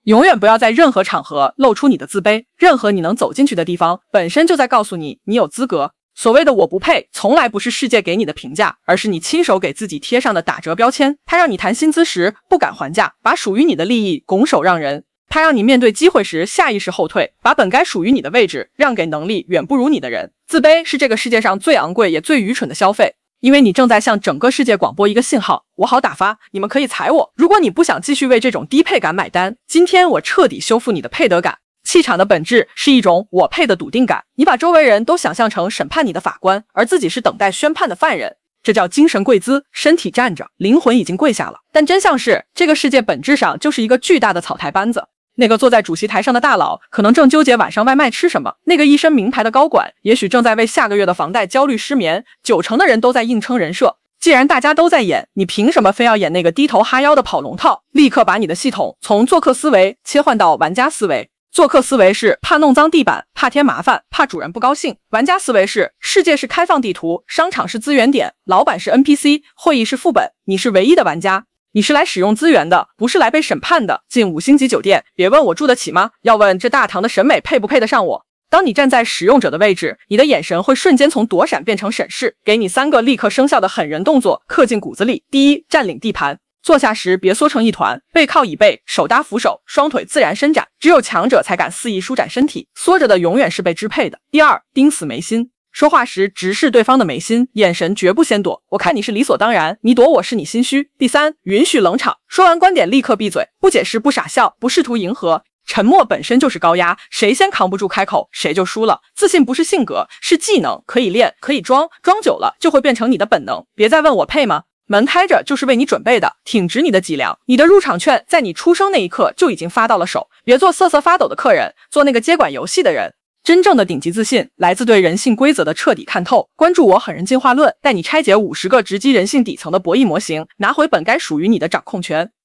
永远不要在任何场合露出你的自卑，任何你能走进去的地方，本身就在告诉你，你有资格。所谓的我不配，从来不是世界给你的评价，而是你亲手给自己贴上的打折标签。它让你谈薪资时不敢还价，把属于你的利益拱手让人；它让你面对机会时下意识后退，把本该属于你的位置让给能力远不如你的人。自卑是这个世界上最昂贵也最愚蠢的消费，因为你正在向整个世界广播一个信号，我好打发，你们可以踩我。如果你不想继续为这种低配感买单，今天我彻底修复你的配得感。气场的本质是一种我配的笃定感，你把周围人都想象成审判你的法官，而自己是等待宣判的犯人，这叫精神跪姿，身体站着，灵魂已经跪下了。但真相是，这个世界本质上就是一个巨大的草台班子。那个坐在主席台上的大佬可能正纠结晚上外卖吃什么，那个一身名牌的高管也许正在为下个月的房贷焦虑失眠，90%的人都在硬撑人设。既然大家都在演，你凭什么非要演那个低头哈腰的跑龙套？立刻把你的系统从做客思维切换到玩家思维。做客思维是怕弄脏地板，怕添麻烦，怕主人不高兴；玩家思维是世界是开放地图，商场是资源点，老板是 NPC， 会议是副本，你是唯一的玩家。你是来使用资源的，不是来被审判的。进5星级酒店，别问我住得起吗，要问这大堂的审美配不配得上我。当你站在使用者的位置，你的眼神会瞬间从躲闪变成审视，给你3个立刻生效的狠人动作刻进骨子里。第一，占领地盘。坐下时别缩成一团，背靠椅背，手搭扶手，双腿自然伸展，只有强者才敢肆意舒展身体，缩着的永远是被支配的。第二，盯死眉心。说话时直视对方的眉心，眼神绝不先躲，我看你是理所当然，你躲我是你心虚。第三，允许冷场，说完观点立刻闭嘴，不解释，不傻笑，不试图迎合。沉默本身就是高压，谁先扛不住开口，谁就输了。自信不是性格，是技能，可以练，可以装，装久了就会变成你的本能。别再问我配吗？门开着就是为你准备的，挺直你的脊梁，你的入场券在你出生那一刻就已经发到了手。别做瑟瑟发抖的客人，做那个接管游戏的人。真正的顶级自信来自对人性规则的彻底看透。关注我狠人进化论，带你拆解50个直击人性底层的博弈模型，拿回本该属于你的掌控权。